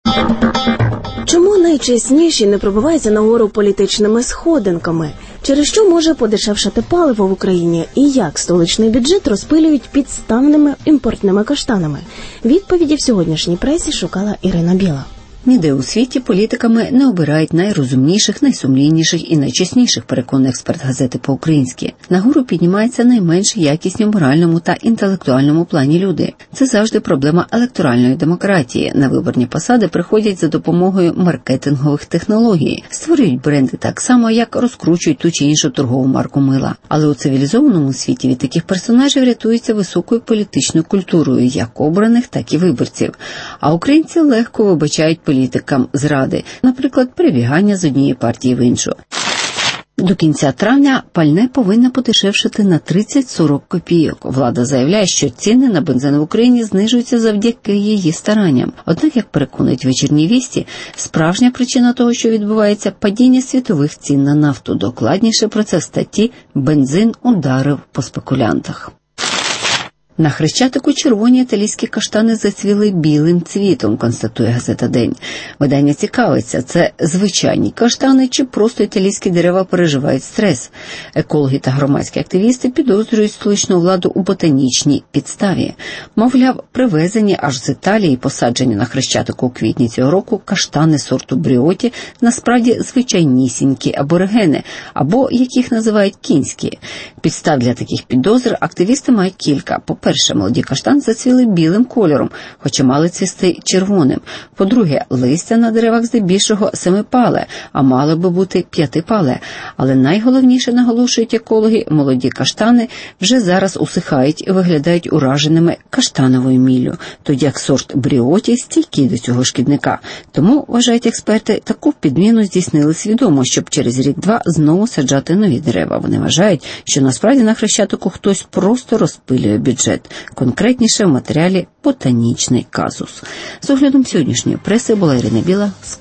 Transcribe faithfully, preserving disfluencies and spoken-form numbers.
Чому найчесніші не пробиваються нагору політичними сходинками? Через що може подешевшати паливо в Україні? І як столичний бюджет розпилюють підставними імпортними каштанами? Відповіді в сьогоднішній пресі шукала Ірина Біла. Ніде у світі політиками не обирають найрозумніших, найсумлінніших і найчесніших, переконує експерт газети по-українськи. Нагору піднімаються найменш якісні в моральному та інтелектуальному плані люди. Це завжди проблема електоральної демократії. На виборні посади приходять за допомогою маркетингових технологій, створюють бренди так само, як розкручують ту чи іншу торгову марку мила. Але у цивілізованому світі від таких персонажів рятуються високою політичною культурою, як обраних, так і виборців. А українці легко вибачають політикам зради, наприклад, перебігання з однієї партії в іншу. До кінця травня пальне повинно подешевшати на тридцять-сорок копійок. Влада заявляє, що ціни на бензин в Україні знижуються завдяки її старанням. Однак, як переконують вечірні вісті, справжня причина того, що відбувається, падіння світових цін на нафту. Докладніше про це в статті «Бензин ударив по спекулянтах». На Хрещатику червоні італійські каштани зацвіли білим цвітом, констатує газета «День». Видання цікавиться, це звичайні каштани чи просто італійські дерева переживають стрес. Екологи та громадські активісти підозрюють столичну владу у ботанічній підставі. Мовляв, привезені аж з Італії, посаджені на Хрещатику у квітні цього року, каштани сорту Бріоті насправді звичайнісінькі аборигени, або, як їх називають, кінські. Підстав для таких підозр активісти мають кілька. По-перше, молоді каштани зацвіли білим кольором, хоча мали цвісти червоним. По-друге, листя на деревах здебільшого семипале, а мало би бути п'ятипале. Але найголовніше, наголошують екологи, молоді каштани вже зараз усихають і виглядають ураженими каштановою міллю, тоді як сорт Бріоті стійкий до цього шкідника. Тому, вважають експерти, таку підміну здійснили свідомо, щоб через рік-два знову саджати нові дерева. Вони вважають, що насправді на Хрещатику хтось просто розпилює бюджет. Конкретніше в матеріалі «Ботанічний казус». З оглядом сьогоднішньої преси була Ірина Біла.